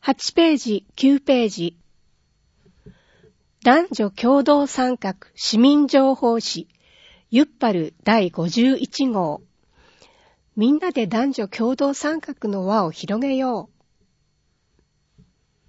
8ページ、9ページ。男女共同参画市民情報誌、ユッパル第51号。みんなで男女共同参画の輪を広げよう。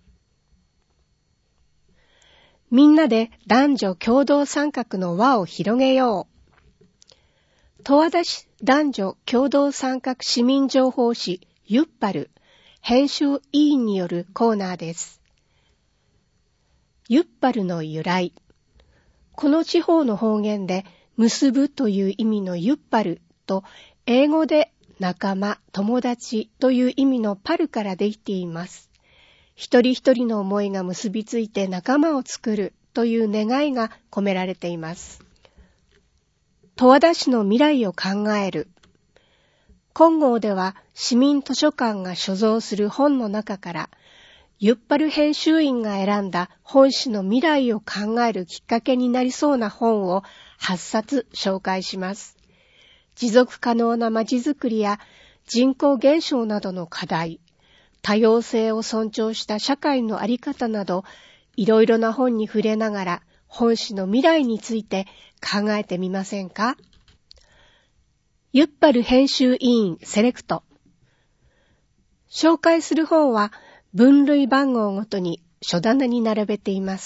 みんなで男女共同参画の輪を広げよう。十和田市男女共同参画市民情報誌、ユッパル編集委員によるコーナーです。ユッパルの由来。この地方の方言で結ぶという意味のユッパルと英語で仲間、友達という意味のパルからできています。一人一人の思いが結びついて仲間を作るという願いが込められています。十和田市の未来を考える。金剛では市民図書館が所蔵する本の中からユッパル編集員が選んだ本市の未来を考えるきっかけになりそうな本を8冊紹介します。持続可能なまちづくりや人口減少などの課題、多様性を尊重した社会の在り方など、いろいろな本に触れながら本市の未来について考えてみませんか？ユッパル編集委員セレクト。紹介する本は分類番号ごとに書棚に並べています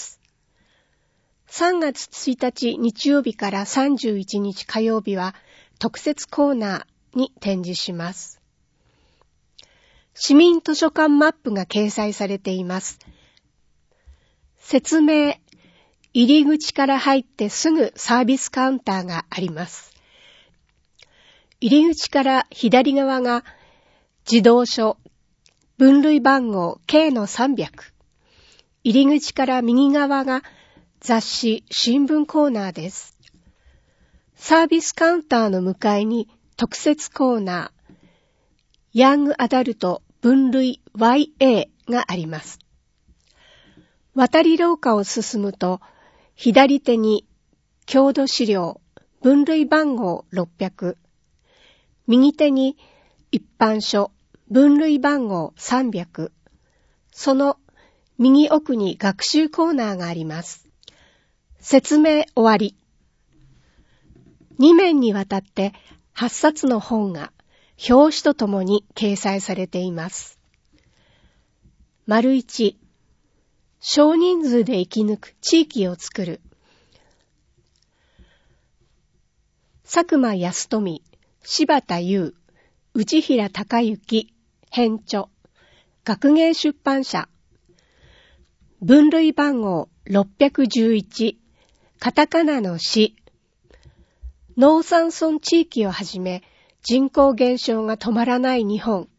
。3月1日日曜日から31日火曜日は特設コーナーに展示します。市民図書館マップが掲載されています。説明、入り口から入ってすぐサービスカウンターがあります。入り口から左側が児童書、分類番号 K-300。入り口から右側が雑誌、新聞コーナーです。サービスカウンターの向かいに特設コーナー、ヤングアダルト分類 YA があります。渡り廊下を進むと、左手に郷土資料、分類番号600、右手に一般書、分類番号300、その右奥に学習コーナーがあります。説明終わり。2面にわたって8冊の本が表紙とともに掲載されています。丸1、少人数で生き抜く地域を作る。佐久間康富、柴田優、内平隆之、編著、学芸出版社。分類番号611、カタカナの詩。農山村地域をはじめ、人口減少が止まらない日本。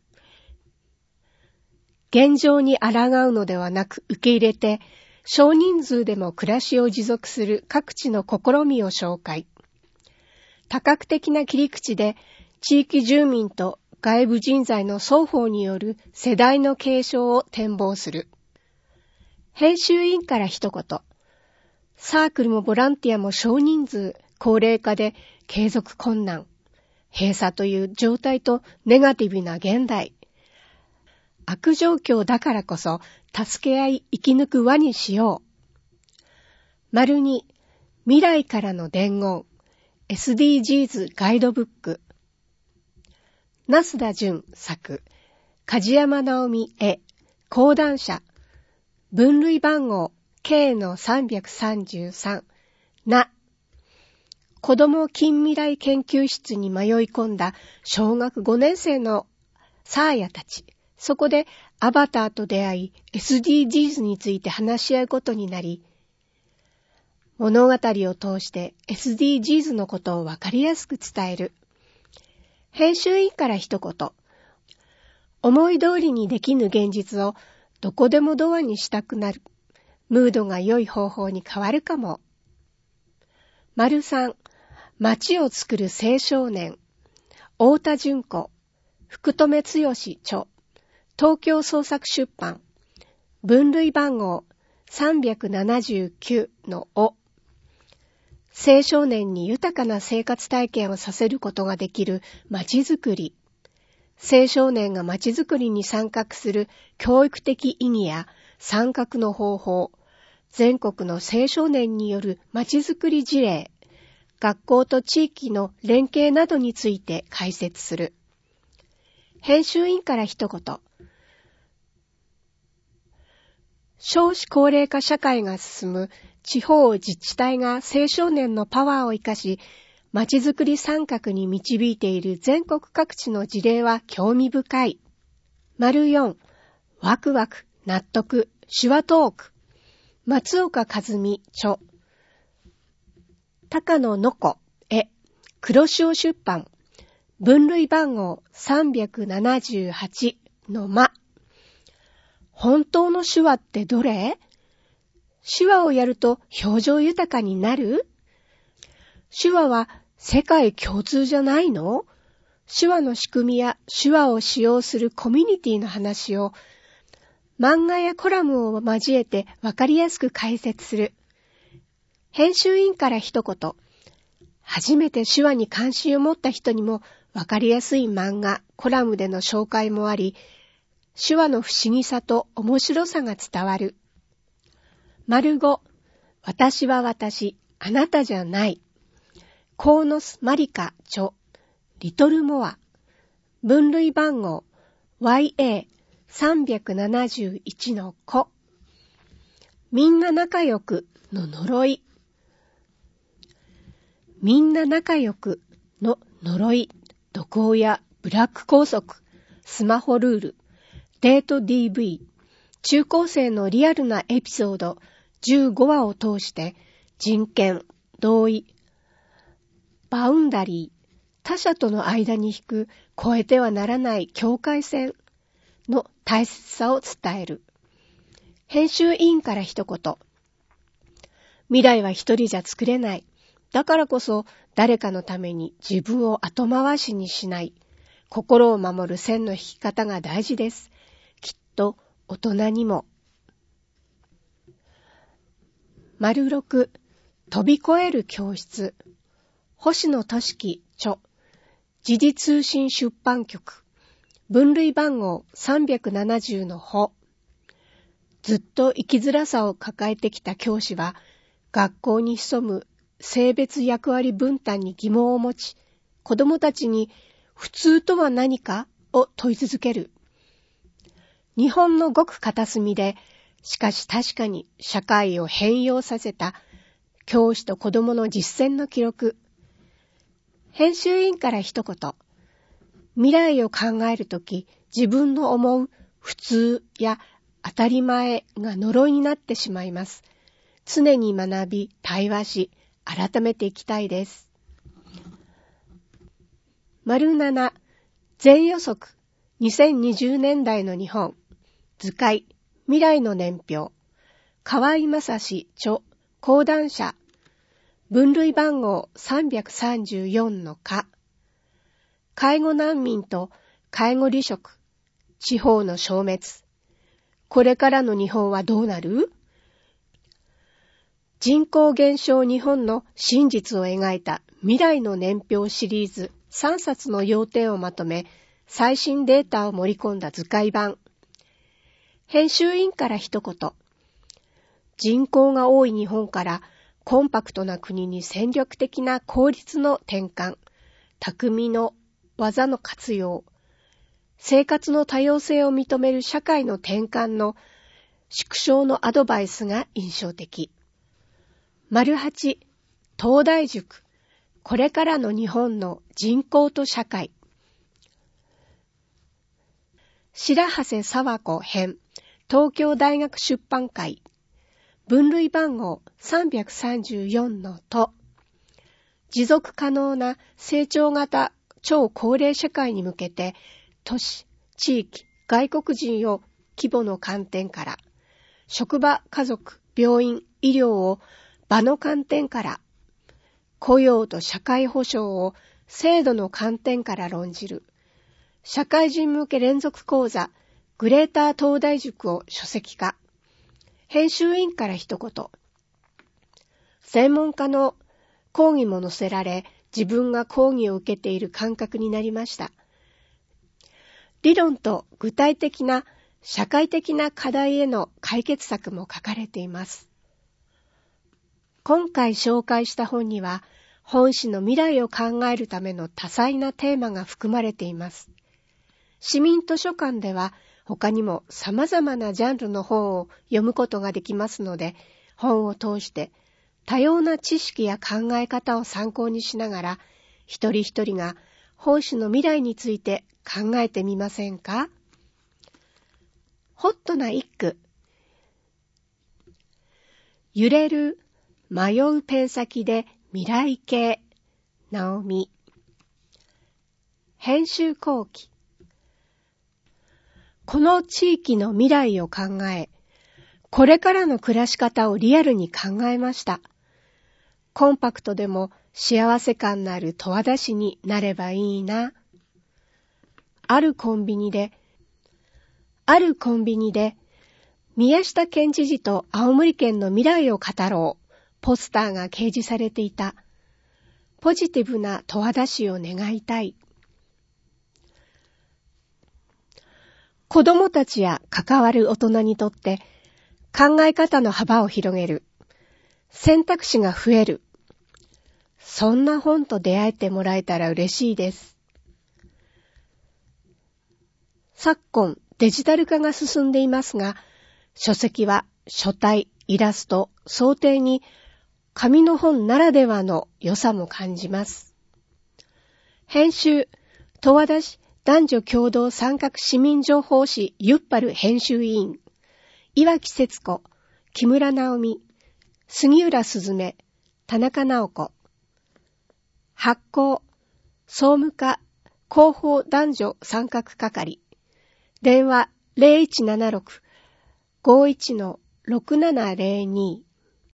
現状に抗うのではなく受け入れて、少人数でも暮らしを持続する各地の試みを紹介。多角的な切り口で、地域住民と外部人材の双方による世代の継承を展望する。編集員から一言。サークルもボランティアも少人数、高齢化で継続困難。閉鎖という状態とネガティブな現代。悪状況だからこそ助け合い生き抜く輪にしよう。丸2、未来からの伝言。SDGs ガイドブック。那須田淳作、梶山直美絵、講談社。分類番号 K-333、な。子ども近未来研究室に迷い込んだ小学5年生のサーヤたち。そこでアバターと出会い、SDGs について話し合うことになり、物語を通して SDGs のことをわかりやすく伝える。編集員から一言。思い通りにできぬ現実をどこでもドアにしたくなる。ムードが良い方法に変わるかも。丸3、街を作る青少年。太田純子、福留剛著。東京創作出版。分類番号379のお。青少年に豊かな生活体験をさせることができる街づくり。 青少年がまちづくりに参画する教育的意義や参画の方法、全国の青少年によるまちづくり事例、学校と地域の連携などについて解説する。編集員から一言。少子高齢化社会が進む地方自治体が青少年のパワーを生かし、まちづくり参画に導いている全国各地の事例は興味深い。4、ワクワク、納得、手話トーク。松岡和美著。高野の子絵。黒潮出版。分類番号378の間。本当の手話ってどれ？手話をやると表情豊かになる？手話は世界共通じゃないの？手話の仕組みや手話を使用するコミュニティの話を漫画やコラムを交えてわかりやすく解説する。編集員から一言。初めて手話に関心を持った人にもわかりやすい漫画、コラムでの紹介もあり、手話の不思議さと面白さが伝わる。5、私は私、あなたじゃない。鴻巣まりか著、リトルモア。分類番号 YA371 の子。みんな仲良くの呪い。みんな仲良くの呪い。毒親、ブラック拘束、スマホルール、デート DV、中高生のリアルなエピソード15話を通して人権、同意、バウンダリー、他者との間に引く越えてはならない境界線の大切さを伝える。編集委員から一言。未来は一人じゃ作れない。だからこそ誰かのために自分を後回しにしない。心を守る線の引き方が大事です。きっと大人にも。6、飛び越える教室。星野俊樹著。時事通信出版局。分類番号370の歩。ずっと生きづらさを抱えてきた教師は、学校に潜む性別役割分担に疑問を持ち、子どもたちに普通とは何かを問い続ける。日本のごく片隅で、しかし確かに社会を変容させた教師と子どもの実践の記録。編集員から一言。未来を考えるとき、自分の思う普通や当たり前が呪いになってしまいます。常に学び、対話し、改めていきたいです。7、全予測、2020年代の日本、図解、未来の年表、河合正史著、講談社、分類番号334の課、介護難民と介護離職、地方の消滅、これからの日本はどうなる？人口減少日本の真実を描いた未来の年表シリーズ3冊の要点をまとめ、最新データを盛り込んだ図解版。編集員から一言。人口が多い日本からコンパクトな国に戦略的な効率の転換、匠の技の活用、生活の多様性を認める社会の転換の縮小のアドバイスが印象的。8、東大塾、これからの日本の人口と社会。白長佐和子編、東京大学出版会。分類番号334のと。持続可能な成長型超高齢社会に向けて、都市、地域、外国人を規模の観点から、職場、家族、病院、医療を場の観点から、雇用と社会保障を制度の観点から論じる、社会人向け連続講座、グレーター東大塾を書籍化。編集員から一言。専門家の講義も載せられ、自分が講義を受けている感覚になりました。 理論と具体的な社会的な課題への解決策も書かれています。今回紹介した本には、本市の未来を考えるための多彩なテーマが含まれています。市民図書館では他にも様々なジャンルの本を読むことができますので、本を通して多様な知識や考え方を参考にしながら、一人一人が本市の未来について考えてみませんか？ホットな一句。揺れる、迷うペン先で未来系、ナオミ。編集後期。この地域の未来を考え、これからの暮らし方をリアルに考えました。コンパクトでも幸せ感のある十和田市になればいいな。あるコンビニで、宮下県知事と青森県の未来を語ろう、ポスターが掲示されていた。ポジティブな十和田市を願いたい。子供たちや関わる大人にとって考え方の幅を広げる。選択肢が増える。そんな本と出会えてもらえたら嬉しいです。昨今デジタル化が進んでいますが、書籍は書体、イラスト、装丁に紙の本ならではの良さも感じます。編集、十和田市男女共同参画市民情報誌ゆっぱる編集委員、岩木節子、木村直美、杉浦すずめ、田中直子。発行、総務課広報男女参画係。電話 0176-51-6702